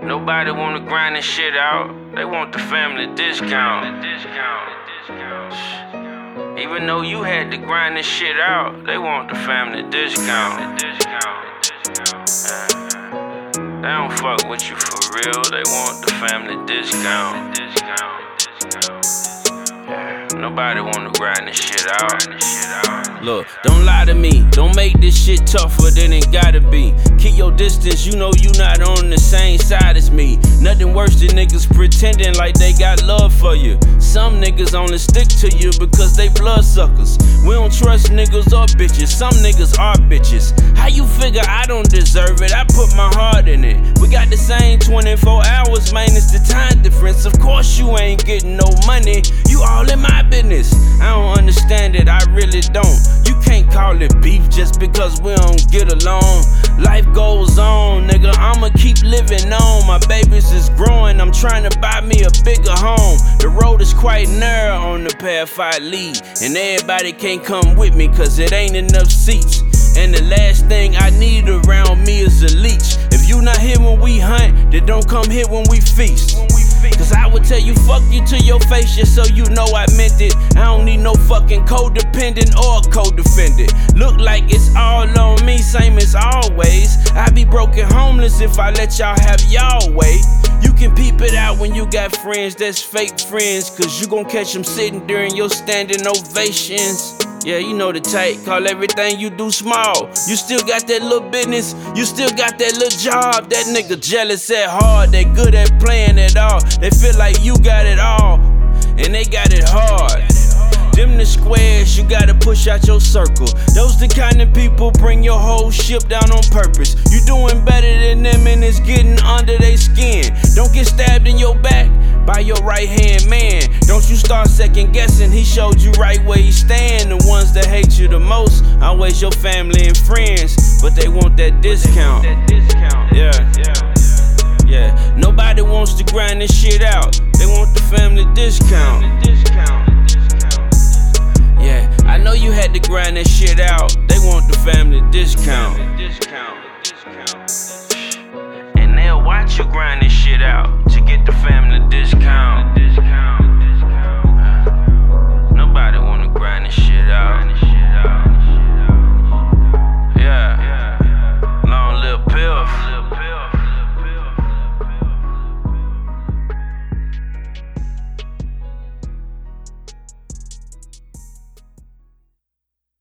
Nobody wanna grind this shit out. They want the family discount. Even though you had to grind this shit out, they want the family discount. They don't fuck with you for real. They want the family discount. Nobody wanna grind this shit out. Look, don't lie to me. Don't make this shit tougher than it gotta be. Keep your distance, you know you not on the same side as me. Nothing worse than niggas pretending like they got love for you. Some niggas only stick to you because they bloodsuckers. We don't trust niggas or bitches. Some niggas are bitches. How you figure I don't deserve it? I put my heart in it. We got the same 24 hours, man, it's the time difference. Of course you ain't getting no money. You all in my business. I don't understand it, I really don't. You can't call it beef just because we don't get along. Life goes on, nigga, I'ma keep living on. My babies is growing, I'm trying to buy me a bigger home. The road is quite narrow on the path I lead, and everybody can't come with me cause it ain't enough seats. And the last thing I need around me is a leech. If you not here when we hunt, then don't come here when we feast. Cause I would tell you fuck you to your face just so you know I meant it. I don't need no fucking codependent or co-defendant. Look like it's all on me, same as always. I be broken homeless if I let y'all have y'all way. You can peep it out when you got friends that's fake friends, cause you gon' catch them sitting during your standing ovations. Yeah, you know the type, call everything you do small. You still got that little business, you still got that little job. That nigga jealous at heart, they good at playing it all. They feel like you got it all, and they got it hard. Them the squares, you gotta push out your circle. Those the kind of people bring your whole ship down on purpose. You doing better than them and it's getting under their skin. Don't get stabbed in your back by your right hand man. Don't you start second guessing, he showed you right where you stand. The ones that hate you the most, always your family and friends, but they want that discount. Yeah, nobody wants to grind this shit out. They want the family discount. Yeah, I know you had to grind that shit out. They want the family discount. And they'll watch you grind this shit out to get the family discount.